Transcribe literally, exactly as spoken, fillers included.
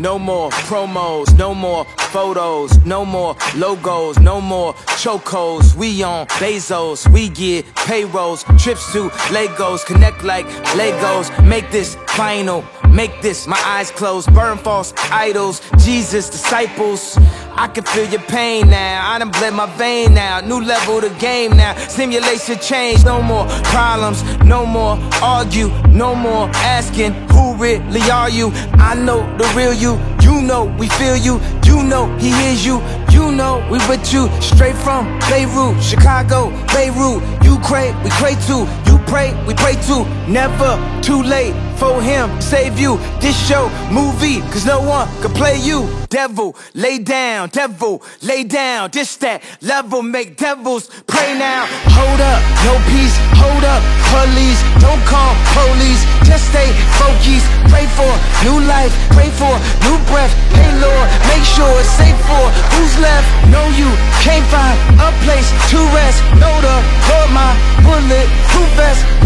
No more promos, no more photos, no more logos, no more chocos. We on Bezos, we get payrolls, trips to Legos, connect like Legos. Make this final, make this my eyes closed, burn false idols, Jesus disciples. I can feel your pain now, I done bled my vein now. New level of the game now, simulation change. No more problems, no more argue, no more asking who really are you. I know the real you, you know we feel you, you know he hears you, you know we with you. Straight from Beirut, Chicago, Beirut, you crave, we pray too, you pray, we pray too. Never too late for him to save you. This show, movie, cause no one can play you. Devil, lay down, devil, lay down. This that level, make devils pray now. Hold up, no peace, hold up, police. Don't call police, just stay focused. Pray for new life, pray for new breath. Hey Lord, make sure it's safe for who's left. Know you can't find a place to rest. Know the Lord, my bullet proof vest.